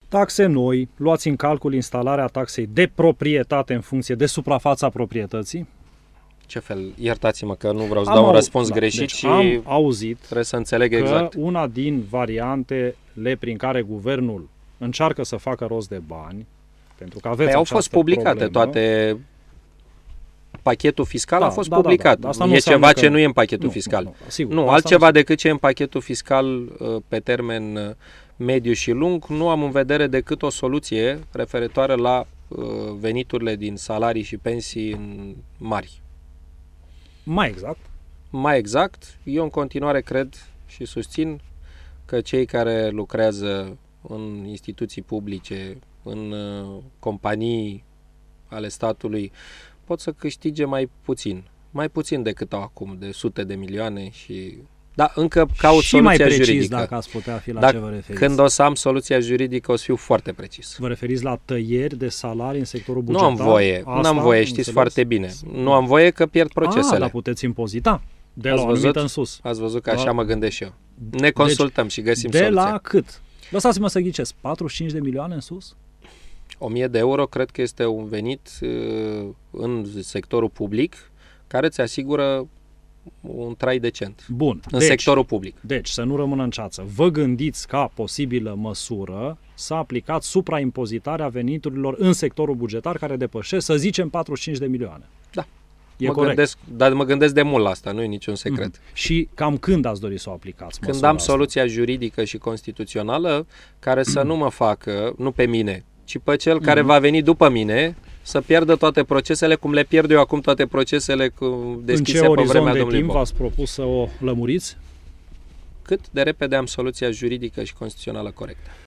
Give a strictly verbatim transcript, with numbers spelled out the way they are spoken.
taxe noi, luați în calcul instalarea taxei de proprietate în funcție de suprafața proprietății. Ce fel? Iertați-mă că nu vreau să Am dau un au- răspuns da, greșit deci și am auzit trebuie să înțeleg că exact. una din variantele prin care guvernul încearcă să facă rost de bani, pentru că aveți Păi au această fost publicate problemă, toate. Pachetul fiscal Da, a fost da, da, publicat. da. Asta nu E înseamnă ceva că- ce nu e în pachetul Nu, fiscal. nu, sigur, Nu, asta altceva nu- decât ce e în pachetul fiscal uh, pe termen uh, mediu și lung, nu am în vedere decât o soluție referitoare la uh, veniturile din salarii și pensii în mari. Mai exact. Mai exact, eu în continuare cred și susțin că cei care lucrează în instituții publice, în uh, companii ale statului, pot să câștige mai puțin. Mai puțin decât au acum, de sute de milioane și... Da, încă caut Și mai soluția precis, juridică. dacă ați putea fi la Dacă- ce vă referiți. Când o să am soluția juridică, o să fiu foarte precis. Vă referiți la tăieri de salarii în sectorul Nu bugetar? am voie, nu Asta, am voie, știți înțeles? foarte bine. Nu am voie că pierd Ah, procesele. dar puteți impozita. De Ați la o văzut? anumită în sus. Ați văzut că așa Da. mă gândesc și eu. Ne consultăm și găsim De soluția. la cât? Lăsați-mă să ghicesc. patruzeci și cinci de milioane în sus? o mie de euro cred că este un venit uh, în sectorul public care îți asigură un trai decent. Bun. În deci, sectorul public. Deci, să nu rămână în ceață. Vă gândiți ca posibilă măsură să aplicați supraimpozitarea veniturilor în sectorul bugetar care depășesc, să zicem, patruzeci și cinci de milioane. Da. E mă corect. gândesc, dar mă gândesc de mult la asta, nu e niciun secret. Mhm. Și cam când ați dori să o aplicați? Când măsura am asta? soluția juridică și constituțională care să nu mă facă, nu pe mine, ci pe cel care va veni după mine, să pierdă toate procesele, cum le pierd eu acum toate procesele cu În deschise ce pe orizont vremea de domnului timp Boc. v-ați propus să o lămuriți? Cât de repede am soluția juridică și constituțională corectă.